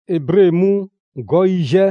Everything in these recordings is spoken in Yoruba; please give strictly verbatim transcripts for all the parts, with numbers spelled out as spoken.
Hébreu mu goyije.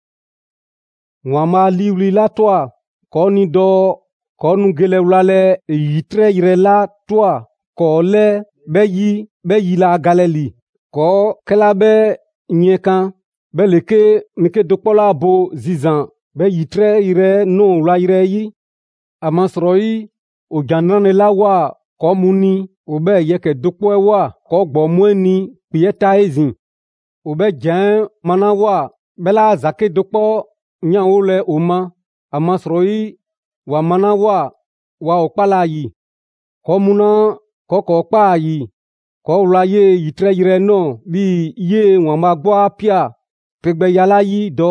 Wama liwli la toa ko ni do ko nu gelewlale yitre yire la toa ko le be yi be yi la Galili ko kela be nyekan be leke mike dokpola bo zizan be yitre yire no la yire yi amasroi o janane la wa ko muni o be yeke dokpoe wa ko gbo mweni pieta ezin o be jan mana wa bela zake dokpo nyaole oma amasroi wa mana wa wa okpala yi ko muna ko ko pa yi ko la ye yitre yire no bi ye won ma gbo apia pegbe yala yi do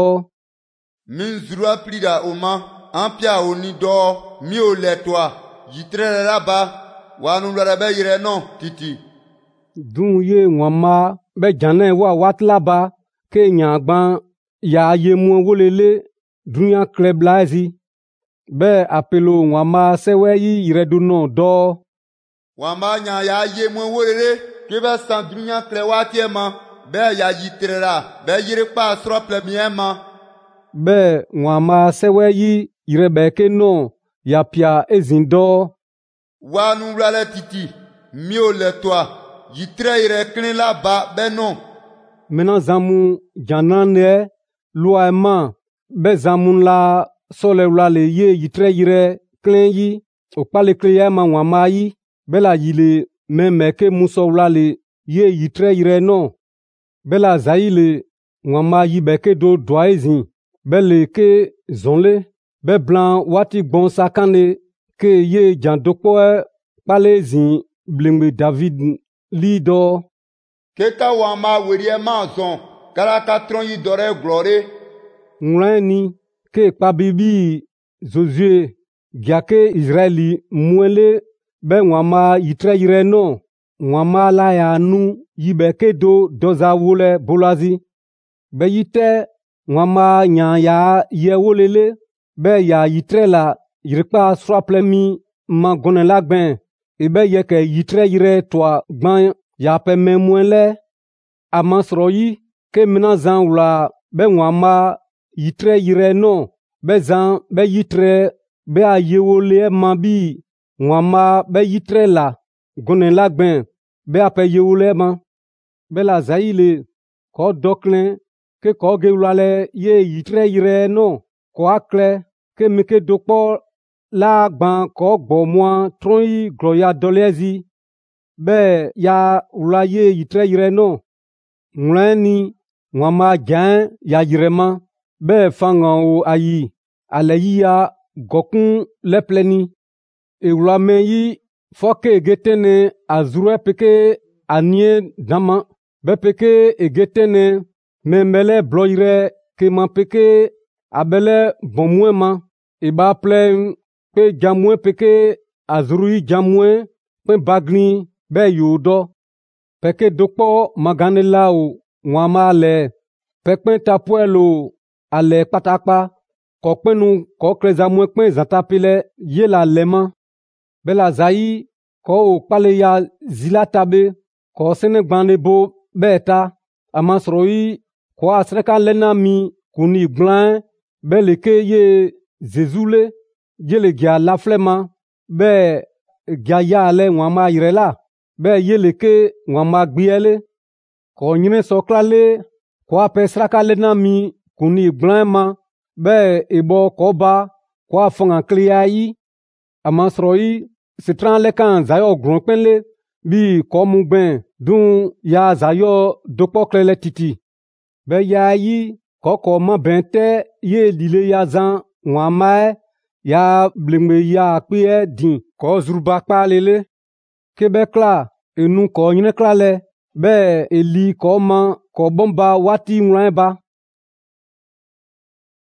min zurua plida oma ampia oni do mi o le toi yitre la ba wa nu la be yire no titi dun ye won ma be jane wa watla ba ke nyagban ya ye mu wolele dunya kleblazi be apelo won ma sewe yi yire du no do wa ma nya ya ye mu wolele ke be san dunya klewati ma be ya yitre la be yire pa sro plemiema be won ma sewe yi yire be ke no ya pia ezindo wa nu la titi mi o le toi yitre yire klin la ba be no mena zamu janane loema be zamun la sole la le ye yitre yire klin yi okpale kliya ma wama yi bela yile meme ke muso la le ye yitre yire no bela zaile wama yi beke do doaizin bele ke zonle be blanc wati bon sakane ke ye jandokpo pale zin blimbe David lido keka wama werie manzon kala katron yi dore gloire nrani ke pabibi Josué giake Israeli muele be wama yitre yire no wama la ya nu yibeke do doza wole bolazi be yite wama nya ya ye wolele be ya yitre la yirpa swaplemi ma gone lagben e be yeke yitre yire toi gban ya pe memuele amasroyi ke mina zan wla be wama yitre yire no be zan be yitre be a yewole ma bi wama be yitre la gone lagben be a pe yewole ma be la zaile ko doklen ke ko gewlale ye yitre yire no ko akle ke mike dokpo la gban ko gbo mo tron yi gloya dolezi be ya wla ye yitre yire no nrani wama jan ya yirema be fangan o ayi aleyiya gokun lepleni ewlame yi foke egetene azure peke anie dama be peke egetene memele bloire ke ma peke abele bonmuema eba plen pe jamwe peke azuri jamwe pe bagni be yudo peke dokpo maganela o wama le pekpe tapuelo ale patakpa kokpenu ko krezamwe pe zatapile yela lema bela zayi ko o pale ya zilatabe ko sene gbane bo beta amasroi ko asreka lena mi kuni glan beleke ye zezule yele gia laflema be gia ya ale wama yirela be yeleke wama gbiele ko nyine sokrale ko apesraka lena mi kuni glan ma be ebo ko ba ko afanga kliai amasroi sitran lekan zayo gronpenle bi ko mugben dun ya zayo dokpoklele titi be ya yi ko ko ma bente ye lile ya zan wama ya blimbe ya pie din ko zurba palele kebe kla enu ko nyine klale be eli ko ma ko bomba wati nwan ba